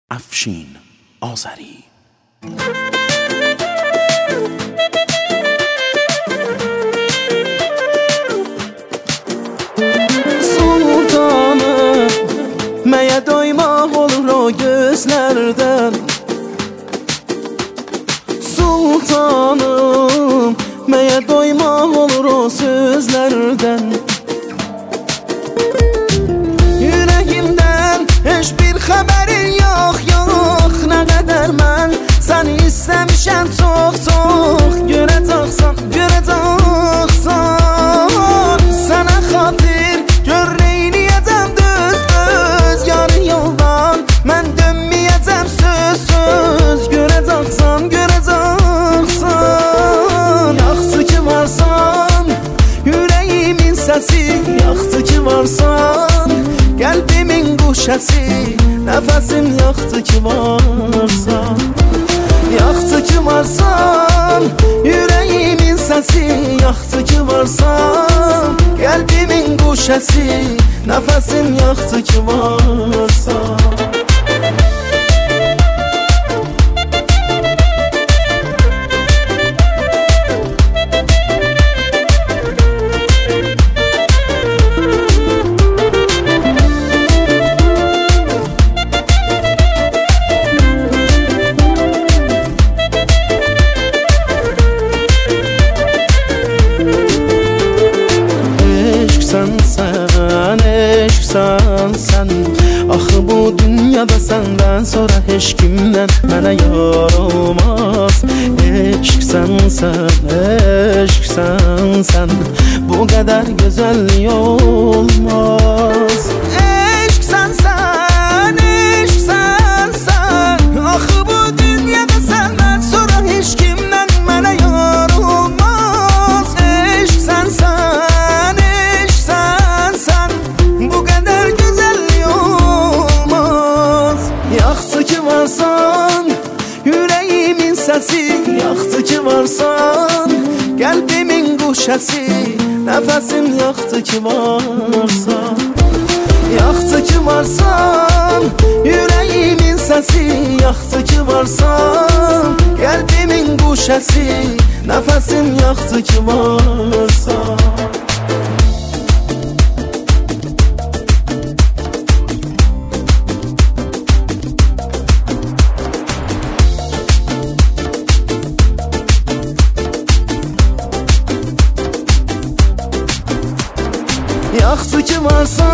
افشین آذری. Sultanım, məyə doymaq olur o gözlərdən. Sultanım, məyə doymaq olur o sözlərdən. Yüreğimdən heç bir xəbərin yox, yox. Nə qədər mən səni istəmişəm çox, çox. Görəcəksən, görəcəksən. Sənə xatir gör neyniyəcəm düz, düz. Yarı yoldan mən dönməyəcəm söz, söz. Görəcəksən, görəcəksən. Yaxşı ki varsan, yüreğimin səsi. Yaxşı ki varsan, qəlbimin quşəsi. Nəfəsim yaxşı ki varsan. Yaxşı ki varsan, yüreğimin səsi. Yaxşı ki varsan, qəlbimin quşəsi. Nəfəsim yaxşı ki varsan. Sen, axı bu dünyada səndən sonra heç kimdən mənə yar olmaz. Eşqsən sən, bu qədər gözəllik olmaz. Eşqsən sən, axı bu dünyada səndən sonra heç kimdən mənə yar olmaz. Eşqsən sən, bu qədər yaxşı ki varsan, yüreğimin səsi. Yaxşı ki varsan, qəlbimin quşəsi. Nəfəsim yaxşı ki varsan. Yaxşı ki varsan, yüreğimin səsi. Yaxşı ki varsan, qəlbimin quşəsi. Nəfəsim yaxşı ki varsan. Yaxşı ki varsan,